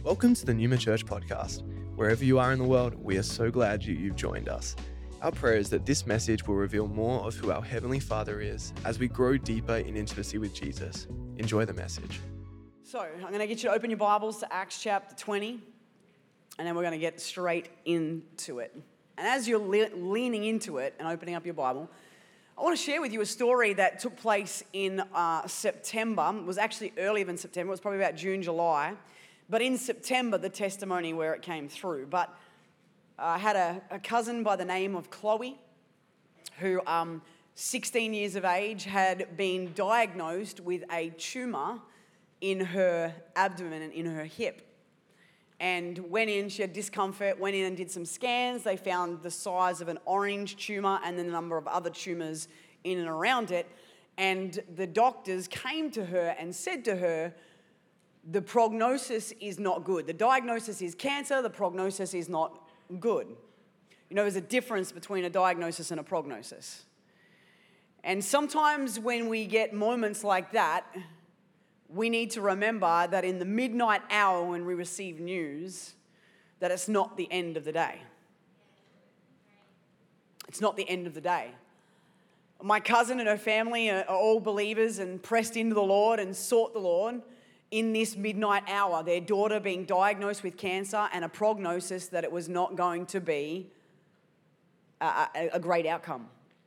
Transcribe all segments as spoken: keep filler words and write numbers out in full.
Welcome to the Numa Church podcast. Wherever you are in the world, we are so glad you, you've joined us. Our prayer is that this message will reveal more of who our Heavenly Father is as we grow deeper in intimacy with Jesus. Enjoy the message. So, I'm going to get you to open your Bibles to Acts chapter twenty, and then we're going to get straight into it. And as you're le- leaning into it and opening up your Bible, I want to share with you a story that took place in uh, September. It was actually earlier than September. It was probably about June, July. But in September, the testimony where it came through. But uh, I had a, a cousin by the name of Chloe, who, um, sixteen years of age, had been diagnosed with a tumour in her abdomen and in her hip. And went in, she had discomfort, went in and did some scans. They found the size of an orange tumour and then a number of other tumours in and around it. And the doctors came to her and said to her, the prognosis is not good. The diagnosis is cancer, the prognosis is not good. You know, there's a difference between a diagnosis and a prognosis. And sometimes when we get moments like that, we need to remember that in the midnight hour when we receive news, that it's not the end of the day. It's not the end of the day. My cousin and her family are all believers and pressed into the Lord and sought the Lord in this midnight hour. Their daughter being diagnosed with cancer and a prognosis that it was not going to be a, a, a great outcome.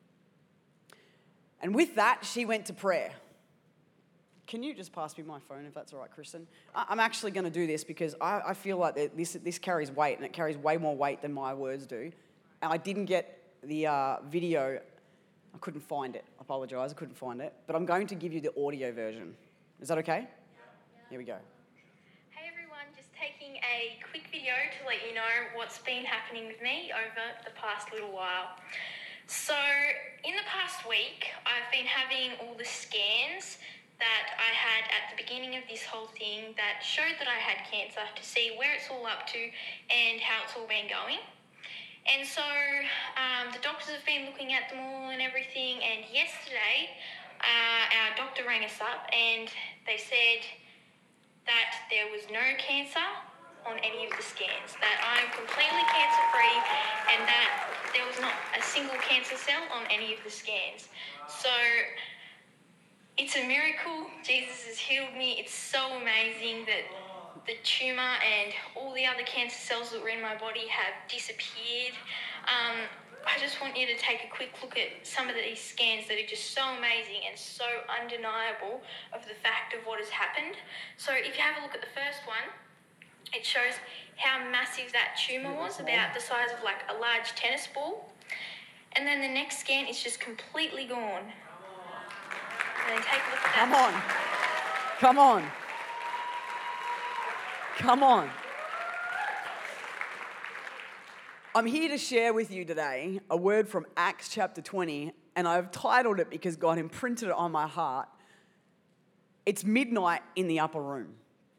And with that, she went to prayer. Can you just pass me my phone if that's all right, Kristen? I'm actually going to do this because I, I feel like this this carries weight, and it carries way more weight than my words do. And I didn't get the uh, video. I couldn't find it. I apologise, I couldn't find it. But I'm going to give you the audio version. Is that okay? Yeah. Here we go. Hey everyone, just taking a quick video to let you know what's been happening with me over the past little while. So, in the past week, I've been having all the scans that I had at the beginning of this whole thing that showed that I had cancer, to see where it's all up to and how it's all been going. And so um, the doctors have been looking at them all and everything, and yesterday uh, our doctor rang us up and they said that there was no cancer on any of the scans, that I'm completely cancer-free and that there was not a single cancer cell on any of the scans. So it's a miracle. Jesus has healed me. It's so amazing that the tumour and all the other cancer cells that were in my body have disappeared. Um, I just want you to take a quick look at some of these scans that are just so amazing and so undeniable of the fact of what has happened. So if you have a look at the first one, it shows how massive that tumour was, about the size of like a large tennis ball. And then the next scan is just completely gone. And then take a look at Come that. on. Come on. Come on. I'm here to share with you today a word from Acts chapter twenty, and I've titled it because God imprinted it on my heart. It's midnight in the upper room.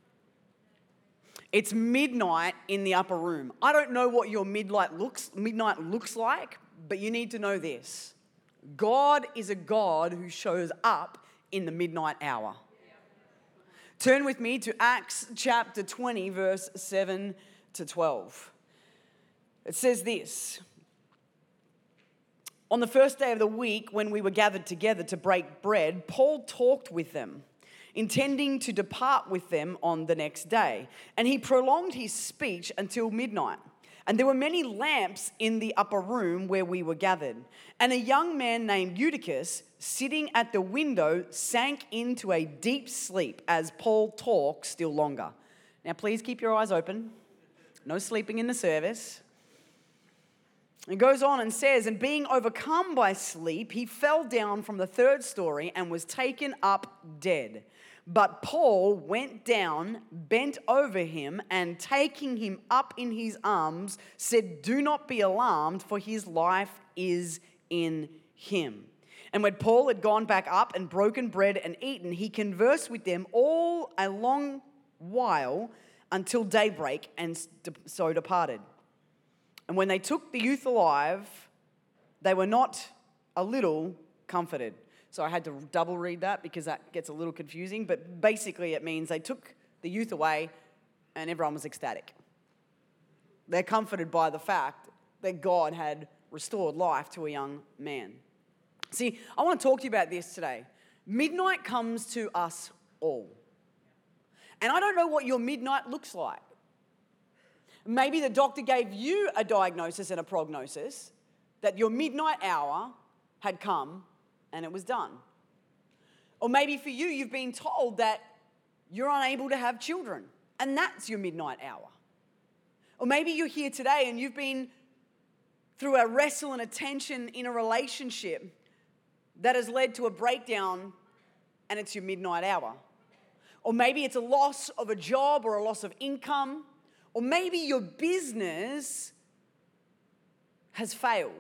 It's midnight in the upper room. I don't know what your midnight looks, midnight looks like, but you need to know this. God is a God who shows up in the midnight hour. Turn with me to Acts chapter twenty, verse seven to twelve. It says this: on the first day of the week, when we were gathered together to break bread, Paul talked with them, intending to depart with them on the next day. And he prolonged his speech until midnight. And there were many lamps in the upper room where we were gathered. And a young man named Eutychus, sitting at the window, sank into a deep sleep as Paul talked still longer. Now, please keep your eyes open. No sleeping in the service. It goes on and says, and being overcome by sleep, he fell down from the third story and was taken up dead. But Paul went down, bent over him, and taking him up in his arms, said, do not be alarmed, for his life is in him. And when Paul had gone back up and broken bread and eaten, he conversed with them all a long while until daybreak, and so departed. And when they took the youth alive, they were not a little comforted. So I had to double read that because that gets a little confusing. But basically it means they took the youth away and everyone was ecstatic. They're comforted by the fact that God had restored life to a young man. See, I want to talk to you about this today. Midnight comes to us all. And I don't know what your midnight looks like. Maybe the doctor gave you a diagnosis and a prognosis that your midnight hour had come and it was done. Or maybe for you, you've been told that you're unable to have children and that's your midnight hour. Or maybe you're here today and you've been through a wrestle and a tension in a relationship that has led to a breakdown and it's your midnight hour. Or maybe it's a loss of a job or a loss of income. Or maybe your business has failed.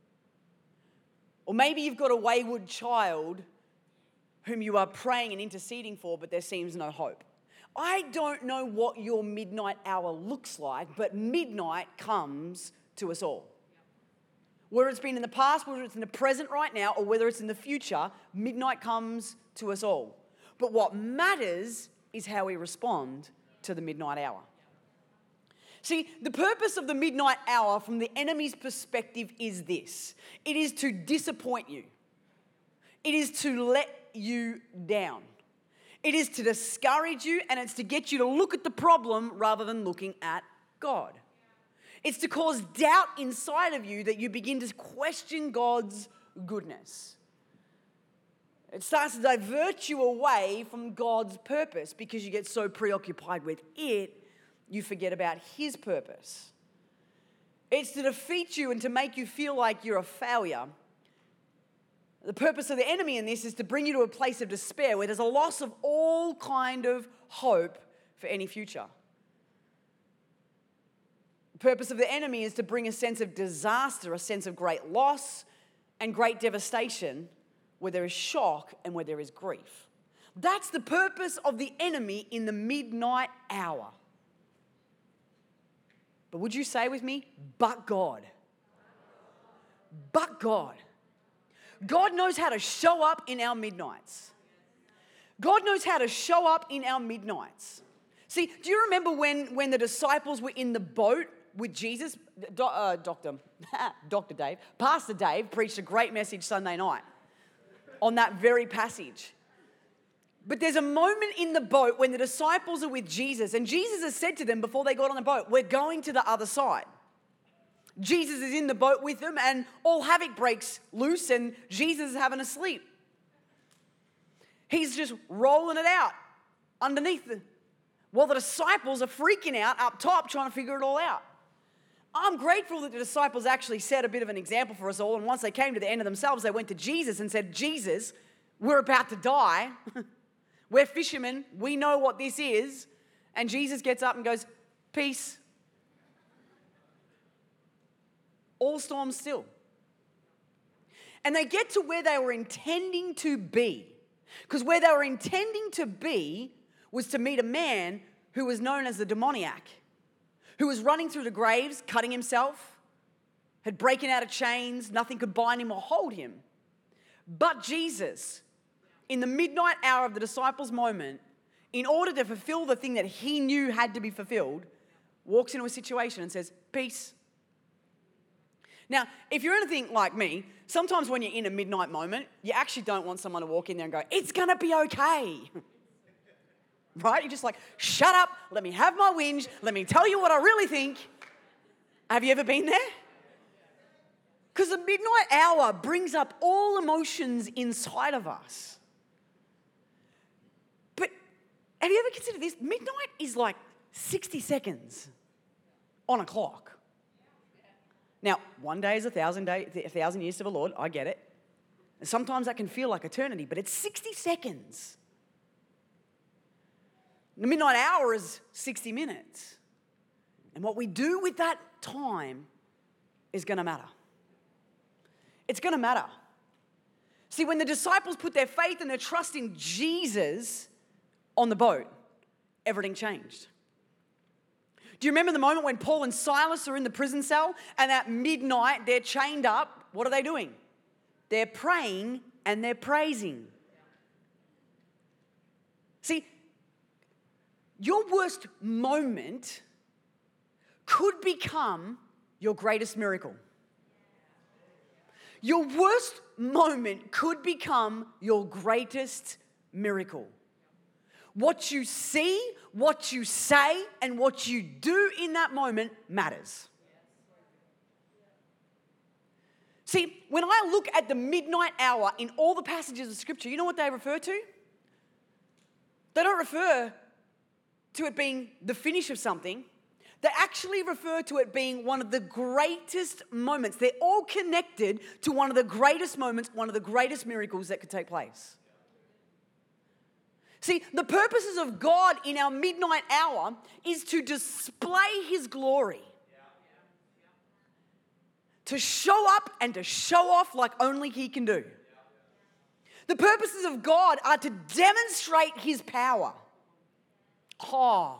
Or maybe you've got a wayward child whom you are praying and interceding for, but there seems no hope. I don't know what your midnight hour looks like, but midnight comes to us all. Whether it's been in the past, whether it's in the present right now, or whether it's in the future, midnight comes to us all. But what matters is how we respond to the midnight hour. See, the purpose of the midnight hour from the enemy's perspective is this. It is to disappoint you. It is to let you down. It is to discourage you, and it's to get you to look at the problem rather than looking at God. It's to cause doubt inside of you that you begin to question God's goodness. It starts to divert you away from God's purpose because you get so preoccupied with it, you forget about His purpose. It's to defeat you and to make you feel like you're a failure. The purpose of the enemy in this is to bring you to a place of despair where there's a loss of all kind of hope for any future. The purpose of the enemy is to bring a sense of disaster, a sense of great loss and great devastation where there is shock and where there is grief. That's the purpose of the enemy in the midnight hour. But would you say with me, but God? But God. God knows how to show up in our midnights. God knows how to show up in our midnights. See, do you remember when, when the disciples were in the boat with Jesus? Do, uh, Doctor Doctor Dave, Pastor Dave preached a great message Sunday night on that very passage. But there's a moment in the boat when the disciples are with Jesus, and Jesus has said to them before they got on the boat, we're going to the other side. Jesus is in the boat with them, and all havoc breaks loose, and Jesus is having a sleep. He's just rolling it out underneath them, while the disciples are freaking out up top trying to figure it all out. I'm grateful that the disciples actually set a bit of an example for us all, and once they came to the end of themselves, they went to Jesus and said, Jesus, we're about to die. We're fishermen. We know what this is. And Jesus gets up and goes, peace. All storms still. And they get to where they were intending to be. Because where they were intending to be was to meet a man who was known as the demoniac, who was running through the graves, cutting himself, had broken out of chains, nothing could bind him or hold him. But Jesus, in the midnight hour of the disciples' moment, in order to fulfill the thing that he knew had to be fulfilled, walks into a situation and says, peace. Now, if you're anything like me, sometimes when you're in a midnight moment, you actually don't want someone to walk in there and go, it's going to be okay. Right? You're just like, shut up, let me have my whinge, let me tell you what I really think. Have you ever been there? Because the midnight hour brings up all emotions inside of us. But have you ever considered this? Midnight is like sixty seconds on a clock. Now, one day is a thousand, day, a thousand years to the Lord. I get it. And sometimes that can feel like eternity, but it's sixty seconds. The midnight hour is sixty minutes. And what we do with that time is going to matter. It's going to matter. See, when the disciples put their faith and their trust in Jesus on the boat, everything changed. Do you remember the moment when Paul and Silas are in the prison cell and at midnight they're chained up? What are they doing? They're praying and they're praising. See, your worst moment could become your greatest miracle. Your worst moment could become your greatest miracle. What you see, what you say, and what you do in that moment matters. See, when I look at the midnight hour in all the passages of Scripture, you know what they refer to? They don't refer to it being the finish of something. They actually refer to it being one of the greatest moments. They're all connected to one of the greatest moments, one of the greatest miracles that could take place. See, the purposes of God in our midnight hour is to display His glory. To show up and to show off like only He can do. The purposes of God are to demonstrate His power. Oh.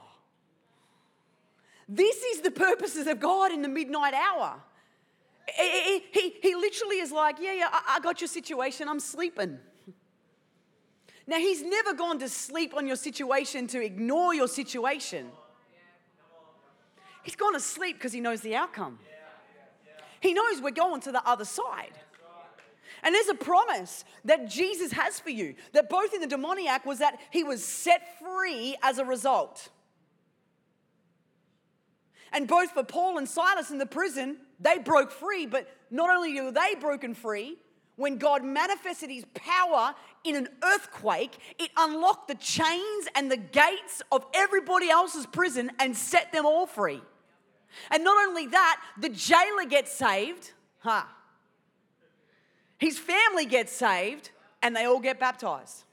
This is the purposes of God in the midnight hour. He, he, he literally is like, yeah, yeah, I, I got your situation, I'm sleeping. Now, He's never gone to sleep on your situation to ignore your situation. He's gone to sleep because He knows the outcome. He knows we're going to the other side. And there's a promise that Jesus has for you, that both in the demoniac was that he was set free as a result. And both for Paul and Silas in the prison, they broke free, but not only were they broken free, when God manifested His power in an earthquake, it unlocked the chains and the gates of everybody else's prison and set them all free. And not only that, the jailer gets saved, huh? His family gets saved, and they all get baptized.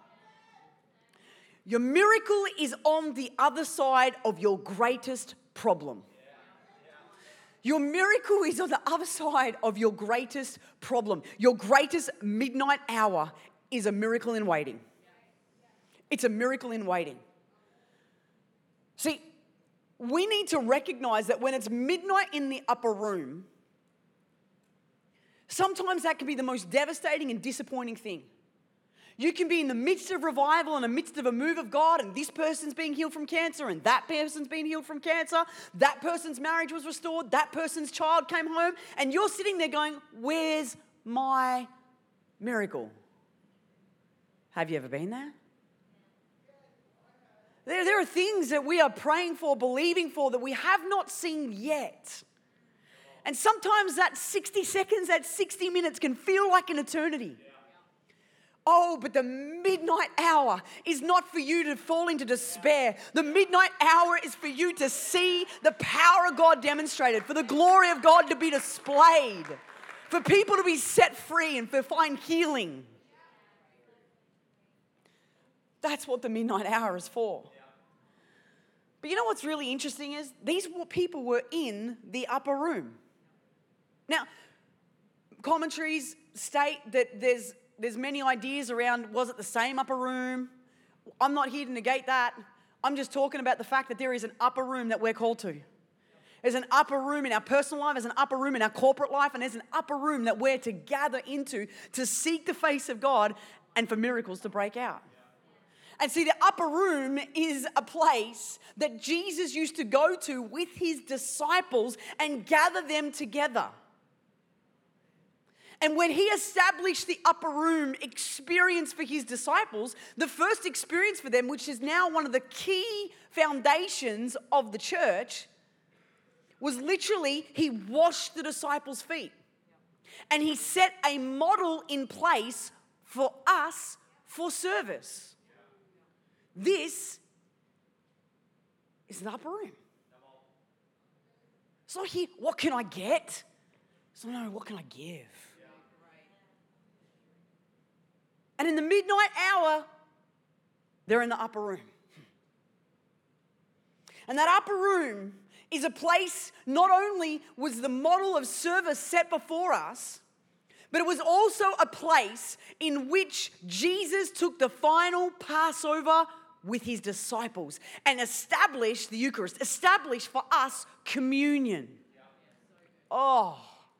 Your miracle is on the other side of your greatest problem. Your miracle is on the other side of your greatest problem. Your greatest midnight hour is a miracle in waiting. It's a miracle in waiting. See, we need to recognize that when it's midnight in the upper room, sometimes that can be the most devastating and disappointing thing. You can be in the midst of revival, in the midst of a move of God, and this person's being healed from cancer, and that person's being healed from cancer, that person's marriage was restored, that person's child came home, and you're sitting there going, where's my miracle? Have you ever been there? There, there are things that we are praying for, believing for, that we have not seen yet. And sometimes that sixty seconds, that sixty minutes can feel like an eternity. Oh, but the midnight hour is not for you to fall into despair. The midnight hour is for you to see the power of God demonstrated, for the glory of God to be displayed, for people to be set free and for find healing. That's what the midnight hour is for. But you know what's really interesting is these people were in the upper room. Now, commentaries state that there's there's many ideas around, was it the same upper room? I'm not here to negate that. I'm just talking about the fact that there is an upper room that we're called to. There's an upper room in our personal life, there's an upper room in our corporate life, and there's an upper room that we're to gather into to seek the face of God and for miracles to break out. And see, the upper room is a place that Jesus used to go to with His disciples and gather them together. And when He established the upper room experience for His disciples, the first experience for them, which is now one of the key foundations of the church, was literally He washed the disciples' feet. And He set a model in place for us for service. This is the upper room. It's not here, what can I get? It's not, no, what can I give? And in the midnight hour, they're in the upper room. And that upper room is a place, not only was the model of service set before us, but it was also a place in which Jesus took the final Passover with His disciples and established the Eucharist, established for us communion. Oh.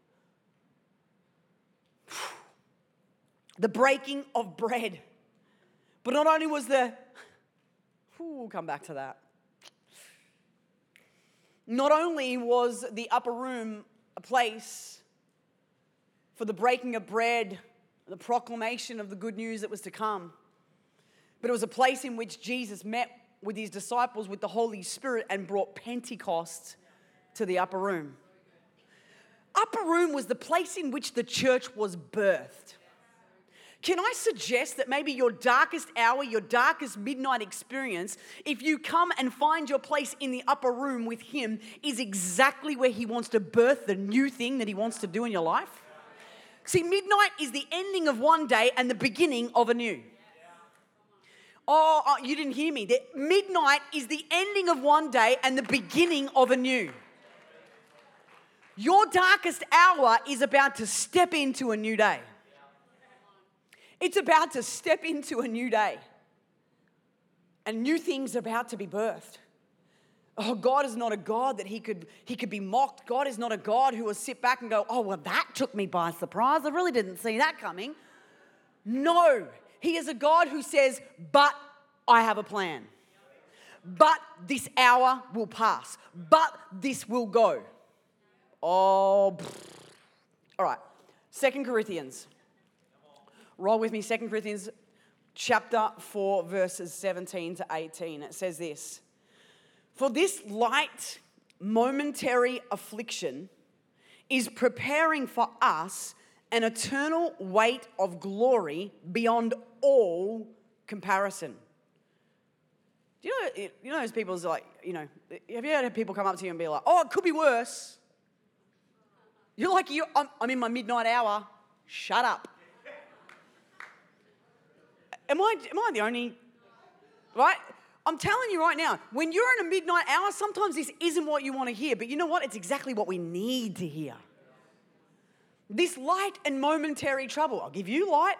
The breaking of bread. But not only was the, ooh, we'll come back to that. Not only was the upper room a place for the breaking of bread, the proclamation of the good news that was to come, but it was a place in which Jesus met with his disciples with the Holy Spirit and brought Pentecost to the upper room. Upper room was the place in which the church was birthed. Can I suggest that maybe your darkest hour, your darkest midnight experience, if you come and find your place in the upper room with him, is exactly where he wants to birth the new thing that he wants to do in your life? See, midnight is the ending of one day and the beginning of a new. Oh, oh, you didn't hear me. The midnight is the ending of one day and the beginning of a new. Your darkest hour is about to step into a new day. It's about to step into a new day. And new things are about to be birthed. Oh, God is not a God that he could, he could be mocked. God is not a God who will sit back and go, oh, well, that took me by surprise. I really didn't see that coming. No, he is a God who says, but I have a plan. But this hour will pass. But this will go. Oh, pfft. All right. Second Corinthians. Roll with me, Second Corinthians chapter four, verses seventeen to eighteen. It says this. For this light, momentary affliction is preparing for us an eternal weight of glory beyond all comparison. Do you know, you know those people's like, you know, have you had people come up to you and be like, oh, it could be worse? You're like, you, I'm, I'm in my midnight hour. Shut up. Am I, am I the only, right? I'm telling you right now, when you're in a midnight hour, sometimes this isn't what you want to hear, but you know what? It's exactly what we need to hear. This light and momentary trouble. I'll give you light.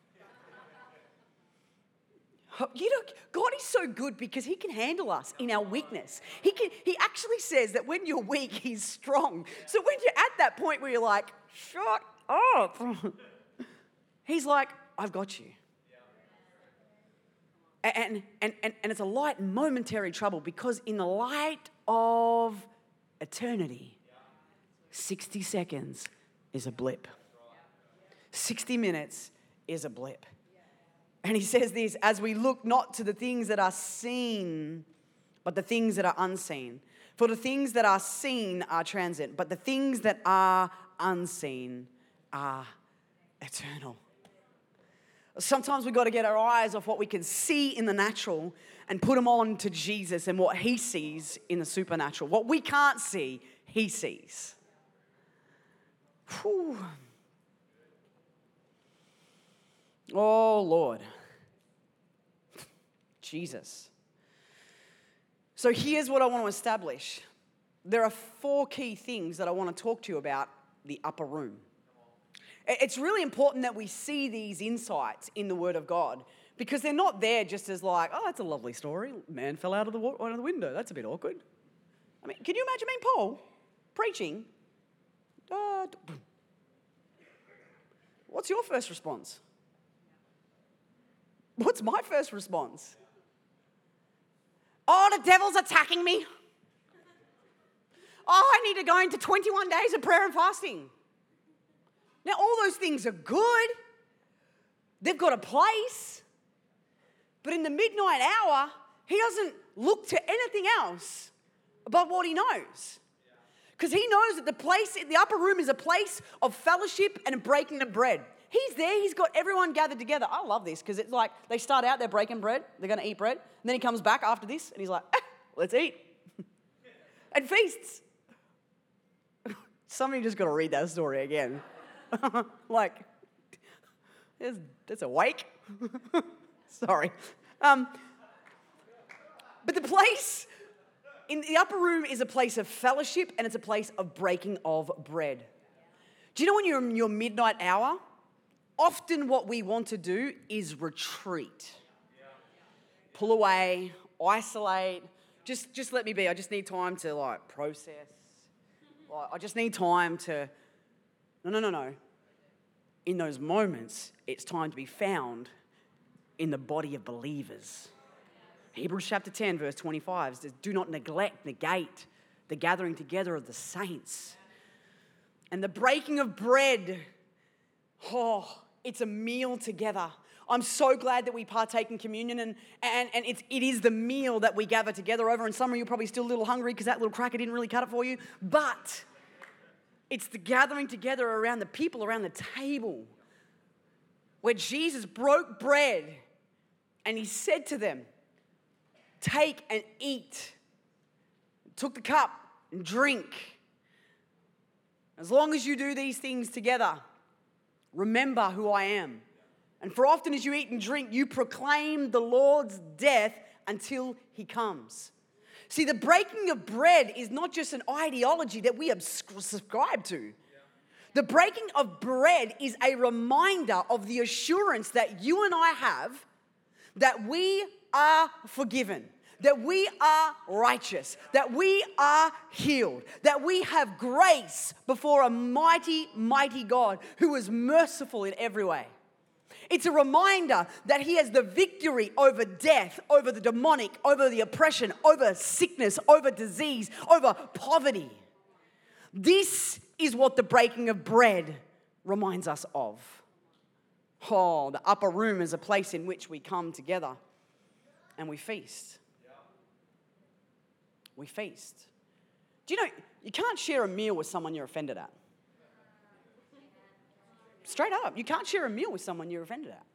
You know, God is so good because he can handle us in our weakness. He can. He actually says that when you're weak, he's strong. So when you're at that point where you're like, shut up, he's like, I've got you. And, and, and, and it's a light momentary trouble because in the light of eternity, sixty seconds is a blip. sixty minutes is a blip. And he says this, as we look not to the things that are seen, but the things that are unseen. For the things that are seen are transient, but the things that are unseen are eternal. Sometimes we've got to get our eyes off what we can see in the natural and put them on to Jesus and what he sees in the supernatural. What we can't see, he sees. Whew. Oh, Lord. Jesus. So here's what I want to establish. There are four key things that I want to talk to you about the upper room. It's really important that we see these insights in the Word of God because they're not there just as like, oh, that's a lovely story. Man fell out of the, out of the window. That's a bit awkward. I mean, can you imagine being Paul preaching? Uh, what's your first response? What's my first response? Oh, the devil's attacking me. Oh, I need to go into twenty-one days of prayer and fasting. Now, all those things are good. They've got a place. But in the midnight hour, he doesn't look to anything else but what he knows. Because he knows that the place, the upper room is a place of fellowship and breaking of bread. He's there. He's got everyone gathered together. I love this because it's like they start out, they're breaking bread. They're going to eat bread. And then he comes back after this and he's like, eh, let's eat. And feasts. Somebody just got to read that story again. Like, there's, there's a wake. Sorry. Um, but the place in the upper room is a place of fellowship and it's a place of breaking of bread. Do you know when you're in your midnight hour, often what we want to do is retreat. Pull away, isolate. Just, just let me be. I just need time to like process. Like, I just need time to... No, no, no, no. In those moments, it's time to be found in the body of believers. Hebrews chapter ten, verse twenty-five says, do not neglect, negate the gathering together of the saints. And the breaking of bread, oh, it's a meal together. I'm so glad that we partake in communion, and, and, and it's, it is the meal that we gather together over. And some of you are probably still a little hungry because that little cracker didn't really cut it for you. But it's the gathering together around the people around the table where Jesus broke bread and he said to them, take and eat. Took the cup and drink. As long as you do these things together, remember who I am. And for often as you eat and drink, you proclaim the Lord's death until he comes. See, the breaking of bread is not just an ideology that we subscribe to. The breaking of bread is a reminder of the assurance that you and I have that we are forgiven, that we are righteous, that we are healed, that we have grace before a mighty, mighty God who is merciful in every way. It's a reminder that he has the victory over death, over the demonic, over the oppression, over sickness, over disease, over poverty. This is what the breaking of bread reminds us of. Oh, the upper room is a place in which we come together and we feast. We feast. Do you know, you can't share a meal with someone you're offended at. Straight up, you can't share a meal with someone you're offended at.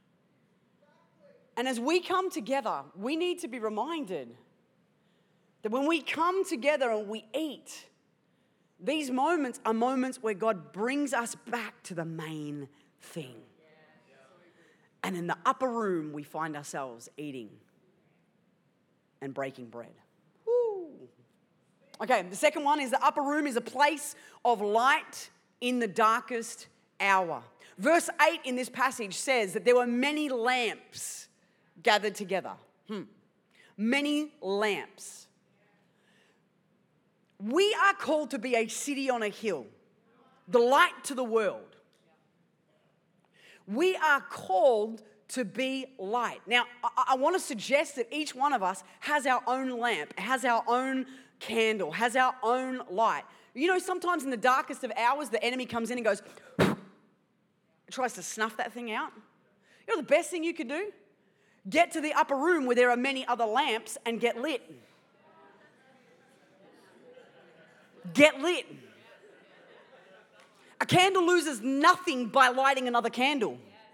And as we come together, we need to be reminded that when we come together and we eat, these moments are moments where God brings us back to the main thing. And in the upper room, we find ourselves eating and breaking bread. Woo. Okay, the second one is the upper room is a place of light in the darkest hour. Verse eight in this passage says that there were many lamps gathered together. Hmm. Many lamps. We are called to be a city on a hill, the light to the world. We are called to be light. Now, I, I want to suggest that each one of us has our own lamp, has our own candle, has our own light. You know, sometimes in the darkest of hours, the enemy comes in and goes, tries to snuff that thing out. You know the best thing you could do? Get to the upper room where there are many other lamps and get lit. Get lit. A candle loses nothing by lighting another candle.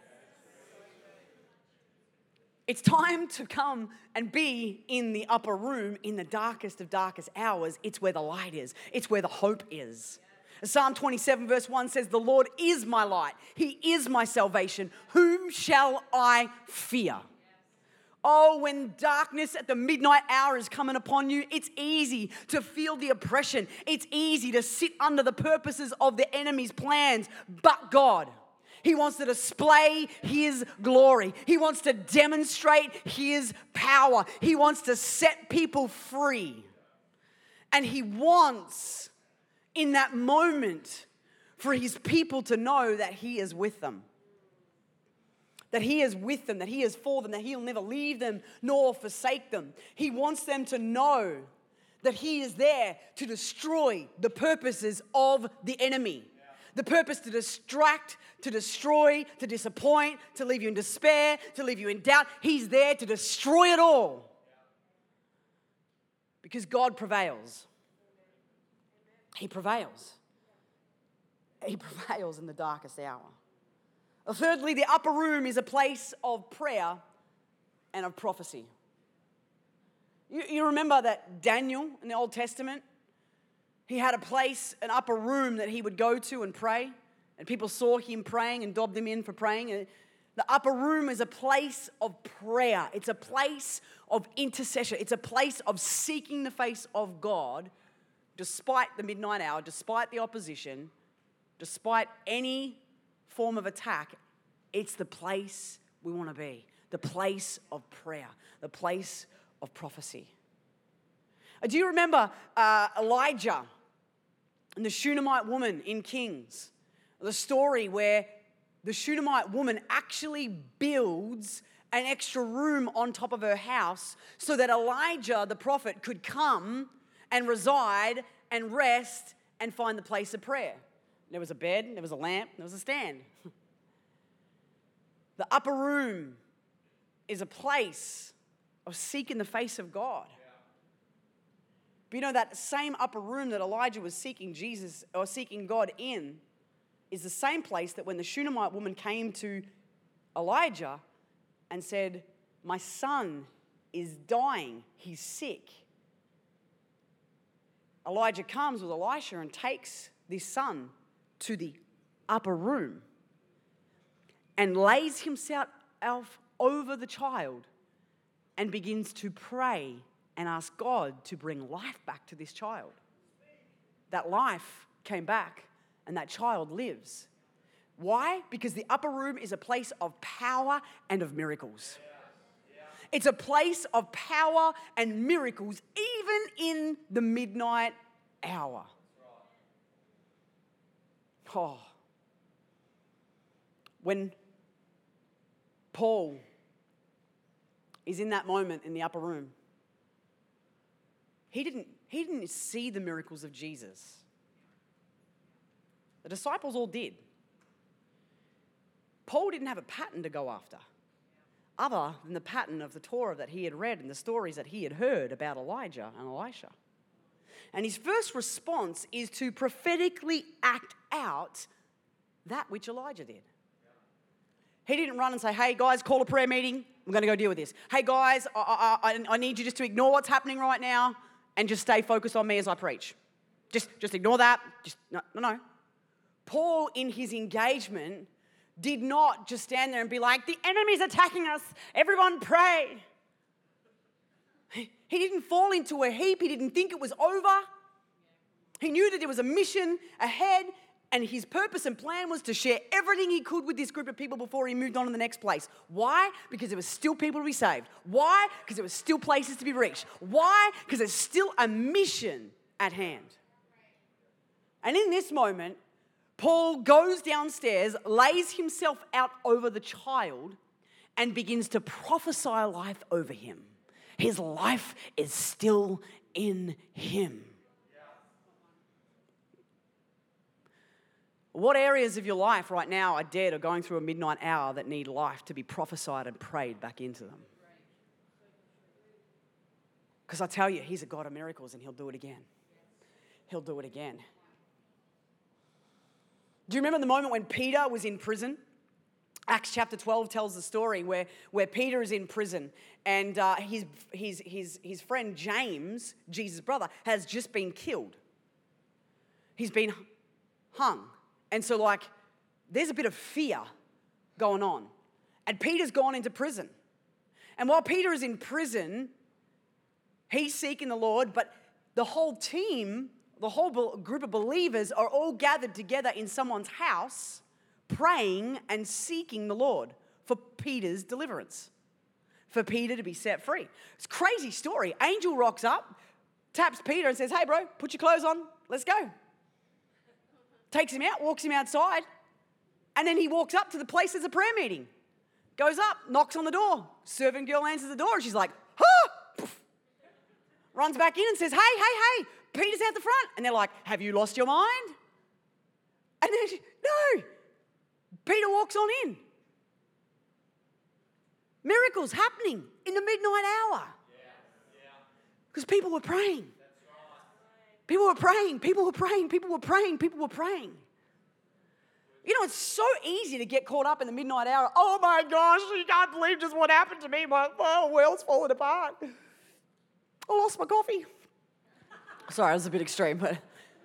It's time to come and be in the upper room in the darkest of darkest hours. It's where the light is. It's where the hope is. Psalm twenty-seven verse one says, the Lord is my light. He is my salvation. Whom shall I fear? Oh, when darkness at the midnight hour is coming upon you, it's easy to feel the oppression. It's easy to sit under the purposes of the enemy's plans. But God, he wants to display his glory. He wants to demonstrate his power. He wants to set people free. And he wants, in that moment, for his people to know that he is with them. That he is with them, that he is for them, that he'll never leave them nor forsake them. He wants them to know that he is there to destroy the purposes of the enemy. The purpose to distract, to destroy, to disappoint, to leave you in despair, to leave you in doubt. He's there to destroy it all. Because God prevails. He prevails. He prevails in the darkest hour. Thirdly, the upper room is a place of prayer and of prophecy. You, you remember that Daniel in the Old Testament, he had a place, an upper room that he would go to and pray, and people saw him praying and dobbed him in for praying. And the upper room is a place of prayer. It's a place of intercession. It's a place of seeking the face of God despite the midnight hour, despite the opposition, despite any form of attack. It's the place we want to be, the place of prayer, the place of prophecy. Uh, do you remember uh, Elijah and the Shunammite woman in Kings? The story where the Shunammite woman actually builds an extra room on top of her house so that Elijah, the prophet, could come and reside and rest and find the place of prayer. There was a bed, there was a lamp, there was a stand. The upper room is a place of seeking the face of God. But you know, that same upper room that Elijah was seeking Jesus or seeking God in is the same place that when the Shunammite woman came to Elijah and said, my son is dying, he's sick. Elijah comes with Elisha and takes this son to the upper room and lays himself over the child and begins to pray and ask God to bring life back to this child. That life came back and that child lives. Why? Because the upper room is a place of power and of miracles. It's a place of power and miracles, even in the midnight hour. Oh. When Paul is in that moment in the upper room, he didn't, he didn't see the miracles of Jesus. The disciples all did. Paul didn't have a pattern to go after, other than the pattern of the Torah that he had read and the stories that he had heard about Elijah and Elisha. And his first response is to prophetically act out that which Elijah did. He didn't run and say, hey guys, call a prayer meeting. I'm going to go deal with this. Hey guys, I, I, I need you just to ignore what's happening right now and just stay focused on me as I preach. Just, just ignore that. Just no, no, no. Paul, in his engagement, did not just stand there and be like, the enemy's attacking us. Everyone pray. He didn't fall into a heap. He didn't think it was over. He knew that there was a mission ahead, and his purpose and plan was to share everything he could with this group of people before he moved on to the next place. Why? Because there was still people to be saved. Why? Because there was still places to be reached. Why? Because there's still a mission at hand. And in this moment, Paul goes downstairs, lays himself out over the child, and begins to prophesy life over him. His life is still in him. What areas of your life right now are dead or going through a midnight hour that need life to be prophesied and prayed back into them? Because I tell you, he's a God of miracles and he'll do it again. He'll do it again. Do you remember the moment when Peter was in prison? Acts chapter twelve tells the story where, where Peter is in prison and uh, his, his, his, his friend James, Jesus' brother, has just been killed. He's been hung. And so, like, there's a bit of fear going on. And Peter's gone into prison. And while Peter is in prison, he's seeking the Lord, but the whole team, the whole group of believers are all gathered together in someone's house, praying and seeking the Lord for Peter's deliverance, for Peter to be set free. It's a crazy story. Angel rocks up, taps Peter and says, hey, bro, put your clothes on. Let's go. Takes him out, walks him outside, and then he walks up to the place there's a prayer meeting. Goes up, knocks on the door. Servant girl answers the door, and she's like, ah! Poof. Runs back in and says, hey, hey, hey, Peter's out the front. And they're like, have you lost your mind? And then she, no. Peter walks on in. Miracles happening in the midnight hour. Because people were praying. People were praying, people were praying, people were praying, people were praying. You know, it's so easy to get caught up in the midnight hour. Oh my gosh, you can't believe just what happened to me. My oh, world's falling apart. I lost my coffee. Sorry, that was a bit extreme, but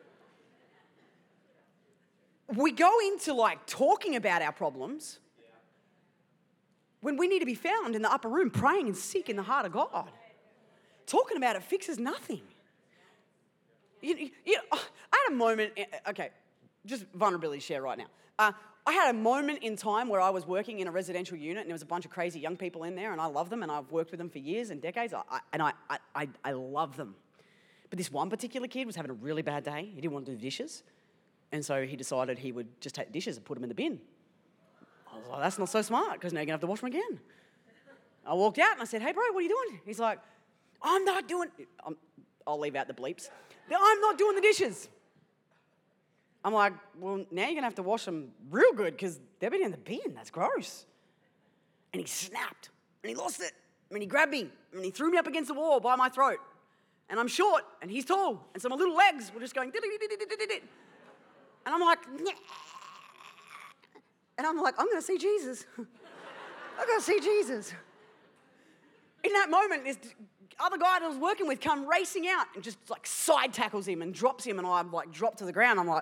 we go into like talking about our problems when we need to be found in the upper room praying and seeking the heart of God. Talking about it fixes nothing. You, you, you know, I had a moment, okay, just vulnerability share right now. Uh, I had a moment in time where I was working in a residential unit and there was a bunch of crazy young people in there and I love them and I've worked with them for years and decades I, I, and I, I, I love them. But this one particular kid was having a really bad day. He didn't want to do the dishes. And so he decided he would just take the dishes and put them in the bin. I was like, that's not so smart because now you're going to have to wash them again. I walked out and I said, hey, bro, what are you doing? He's like, I'm not doing it. I'm, I'll leave out the bleeps. I'm not doing the dishes. I'm like, well, now you're going to have to wash them real good because they've been in the bin. That's gross. And he snapped, and he lost it, and he grabbed me, and he threw me up against the wall by my throat. And I'm short, and he's tall, and so my little legs were just going, and I'm like, Nyeh. And I'm like, I'm going to see Jesus. I'm going to see Jesus. In that moment, this other guy that I was working with come racing out and just like side tackles him and drops him, and I'm like dropped to the ground. I'm like,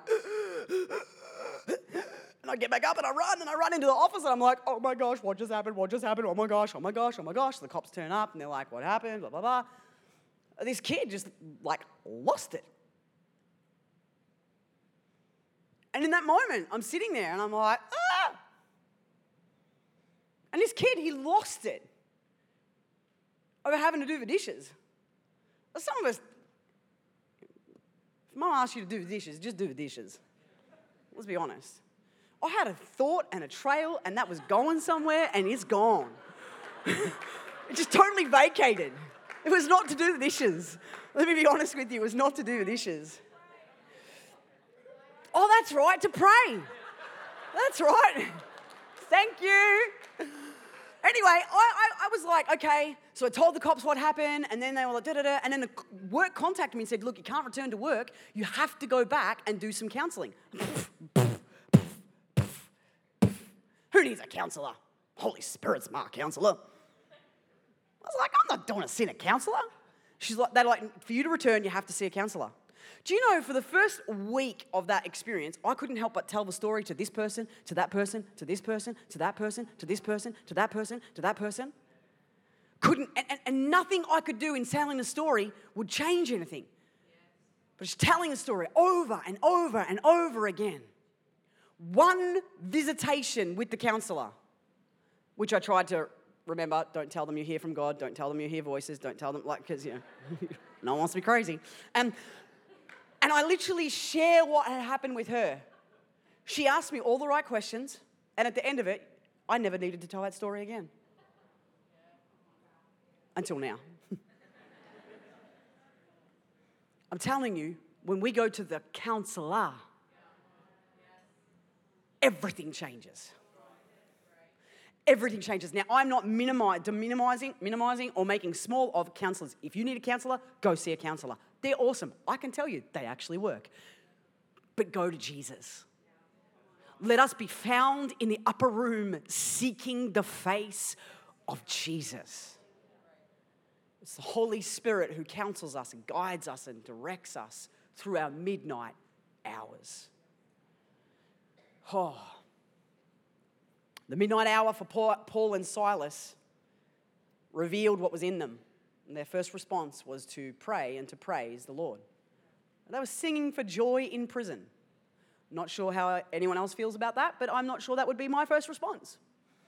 and I get back up and I run and I run into the office and I'm like, oh my gosh, what just happened? What just happened? Oh my gosh, oh my gosh, oh my gosh. The cops turn up and they're like, what happened? Blah, blah, blah. This kid just like lost it. And in that moment, I'm sitting there and I'm like, ah! And this kid, he lost it over having to do the dishes. Some of us, if mum asks you to do the dishes, just do the dishes. Let's be honest. I had a thought and a trail, and that was going somewhere, and it's gone. It just totally vacated. It was not to do the dishes. Let me be honest with you, it was not to do the dishes. Oh, that's right, to pray. That's right. Thank you. Anyway, I, I, I was like, okay, so I told the cops what happened, and then they were like, da-da-da, and then the work contacted me and said, look, you can't return to work. You have to go back and do some counselling. Who needs a counsellor? Holy Spirit's my counsellor. I was like, I'm not doing a sin a counsellor. She's like, they're like, for you to return, you have to see a counsellor. Do you know, for the first week of that experience, I couldn't help but tell the story to this person, to that person, to this person, to that person, to this person, to that person, to that person. Couldn't, and, and, and nothing I could do in telling the story would change anything. But just telling the story over and over and over again. One visitation with the counsellor, which I tried to remember, don't tell them you hear from God, don't tell them you hear voices, don't tell them, like, because, you know, no one wants to be crazy. And, and I literally share what had happened with her. She asked me all the right questions, and at the end of it, I never needed to tell that story again. Until now. I'm telling you, when we go to the counsellor, everything changes. Everything changes. Now, I'm not minimi- minimizing, minimizing or making small of counsellors. If you need a counsellor, go see a counsellor. They're awesome. I can tell you, they actually work. But go to Jesus. Let us be found in the upper room seeking the face of Jesus. It's the Holy Spirit who counsels us and guides us and directs us through our midnight hours. Oh. The midnight hour for Paul and Silas revealed what was in them. And their first response was to pray and to praise the Lord. They were singing for joy in prison. Not sure how anyone else feels about that, but I'm not sure that would be my first response.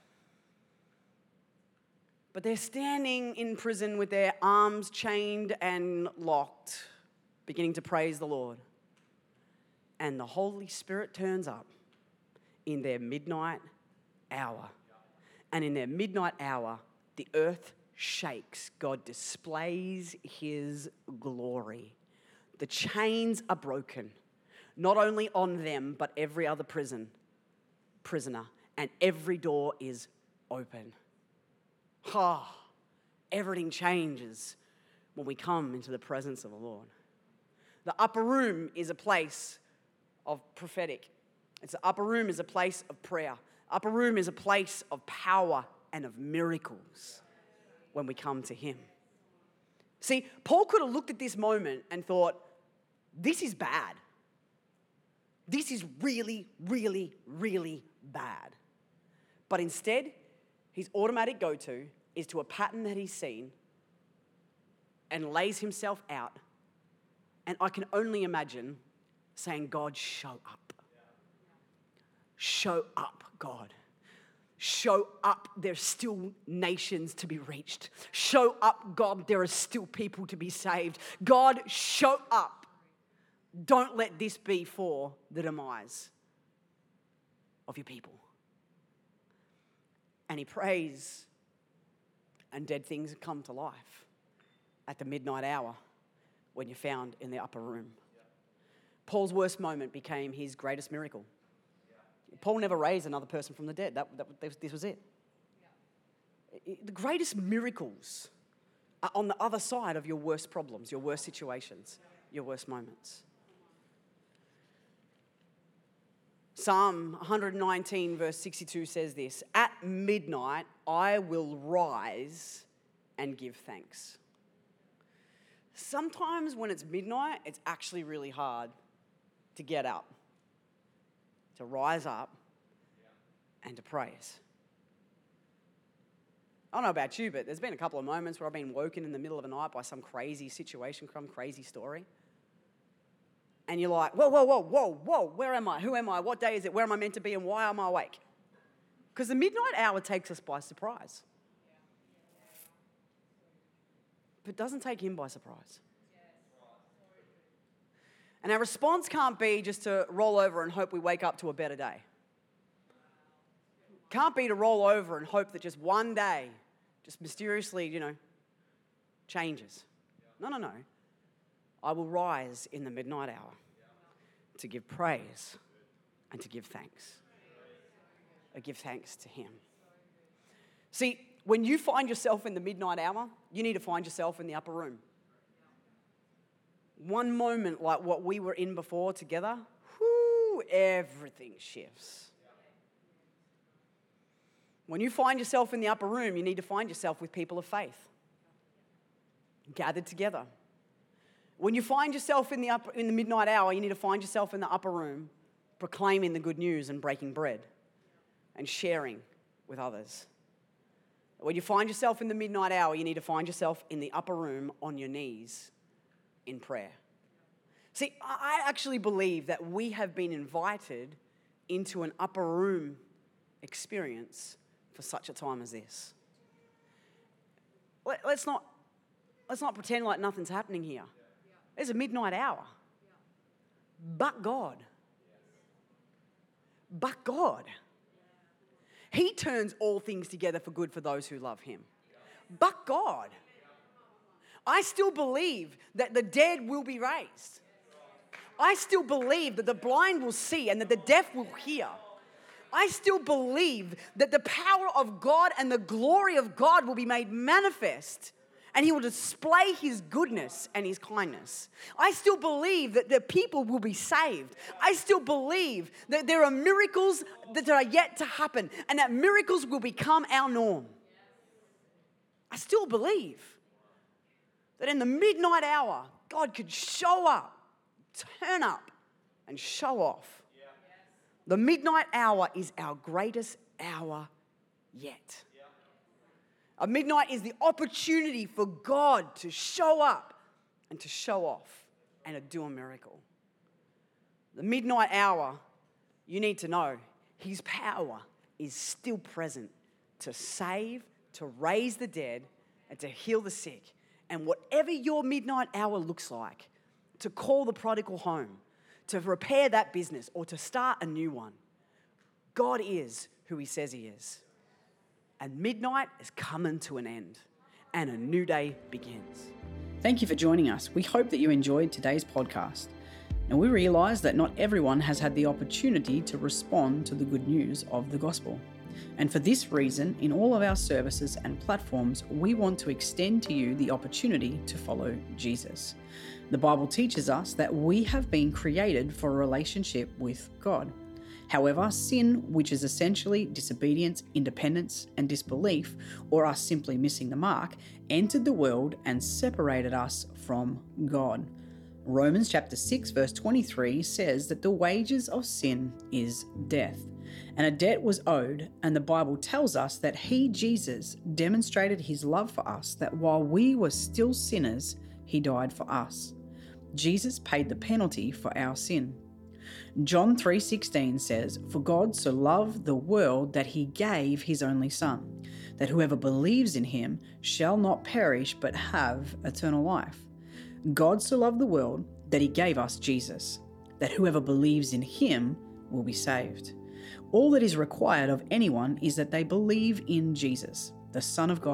But they're standing in prison with their arms chained and locked, beginning to praise the Lord. And the Holy Spirit turns up in their midnight hour. And in their midnight hour, the earth shakes. God displays his glory. The chains are broken, not only on them, but every other prison, prisoner, and every door is open. Ah, oh, everything changes when we come into the presence of the Lord. The upper room is a place of prophetic. It's the upper room is a place of prayer. Upper room is a place of power and of miracles when we come to him. See, Paul could have looked at this moment and thought, this is bad. This is really, really, really bad. But instead, his automatic go-to is to a pattern that he's seen and lays himself out. And I can only imagine saying, God, show up. Show up, God. Show up, there's still nations to be reached. Show up, God, there are still people to be saved. God, show up. Don't let this be for the demise of your people. And he prays, and dead things come to life at the midnight hour. when you're found in the upper room. Paul's worst moment became his greatest miracle. Paul never raised another person from the dead. That, that, this was it. The greatest miracles are on the other side of your worst problems, your worst situations, your worst moments. Psalm one nineteen verse sixty-two says this, "At midnight I will rise and give thanks." Sometimes when it's midnight, it's actually really hard to get up, to rise up, and to praise. I don't know about you, but there's been a couple of moments where I've been woken in the middle of the night by some crazy situation, some crazy story. And you're like, whoa, whoa, whoa, whoa, whoa, where am I? Who am I? What day is it? Where am I meant to be? And why am I awake? Because the midnight hour takes us by surprise. But it doesn't take him by surprise. And our response can't be just to roll over and hope we wake up to a better day. Can't be to roll over and hope that just one day just mysteriously, you know, changes. No, no, no. I will rise in the midnight hour to give praise and to give thanks. I give thanks to him. See, when you find yourself in the midnight hour, you need to find yourself in the upper room. One moment like what we were in before together, whoo, everything shifts. When you find yourself in the upper room, you need to find yourself with people of faith, gathered together. When you find yourself in the upper, in the midnight hour, you need to find yourself in the upper room, proclaiming the good news and breaking bread and sharing with others. When you find yourself in the midnight hour, you need to find yourself in the upper room on your knees in prayer. See, I actually believe that we have been invited into an upper room experience for such a time as this. Let's not, let's not pretend like nothing's happening here. There's a midnight hour. But God. But God. He turns all things together for good for those who love him. But God. I still believe that the dead will be raised. I still believe that the blind will see and that the deaf will hear. I still believe that the power of God and the glory of God will be made manifest, and he will display his goodness and his kindness. I still believe that the people will be saved. I still believe that there are miracles that are yet to happen, and that miracles will become our norm. I still believe that in the midnight hour, God could show up, turn up, and show off. The midnight hour is our greatest hour yet. A midnight is the opportunity for God to show up and to show off and to do a miracle. The midnight hour, you need to know, his power is still present to save, to raise the dead, and to heal the sick. And whatever your midnight hour looks like, to call the prodigal home, to repair that business, or to start a new one, God is who he says he is. And midnight is coming to an end, and a new day begins. Thank you for joining us. We hope that you enjoyed today's podcast. And we realize that not everyone has had the opportunity to respond to the good news of the gospel. And for this reason, in all of our services and platforms, we want to extend to you the opportunity to follow Jesus. The Bible teaches us that we have been created for a relationship with God. However, sin, which is essentially disobedience, independence, and disbelief, or us simply missing the mark, entered the world and separated us from God. Romans chapter six verse twenty-three says that the wages of sin is death, and a debt was owed, and the Bible tells us that he, Jesus, demonstrated his love for us, that while we were still sinners, he died for us. Jesus paid the penalty for our sin. John three sixteen says, "For God so loved the world that he gave his only Son, that whoever believes in him shall not perish but have eternal life." God so loved the world that he gave us Jesus, that whoever believes in him will be saved. All that is required of anyone is that they believe in Jesus, the Son of God,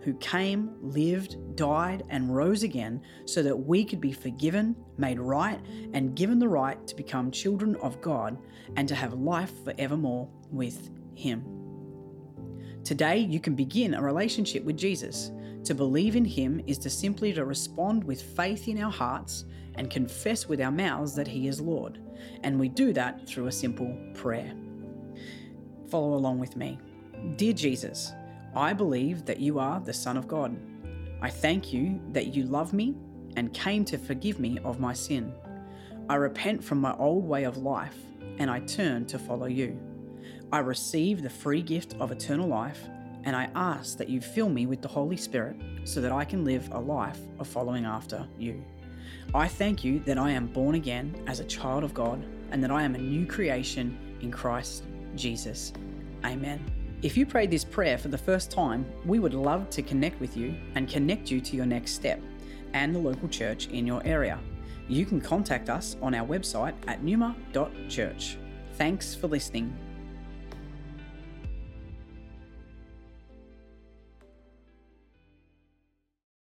who came, lived, died, and rose again so that we could be forgiven, made right, and given the right to become children of God and to have life forevermore with Him. Today, you can begin a relationship with Jesus. To believe in Him is to simply to respond with faith in our hearts and confess with our mouths that He is Lord. And we do that through a simple prayer. Follow along with me. Dear Jesus, I believe that you are the Son of God. I thank you that you love me and came to forgive me of my sin. I repent from my old way of life and I turn to follow you. I receive the free gift of eternal life and I ask that you fill me with the Holy Spirit so that I can live a life of following after you. I thank you that I am born again as a child of God and that I am a new creation in Christ Jesus. Amen. If you prayed this prayer for the first time, we would love to connect with you and connect you to your next step and the local church in your area. You can contact us on our website at numa dot church. Thanks for listening.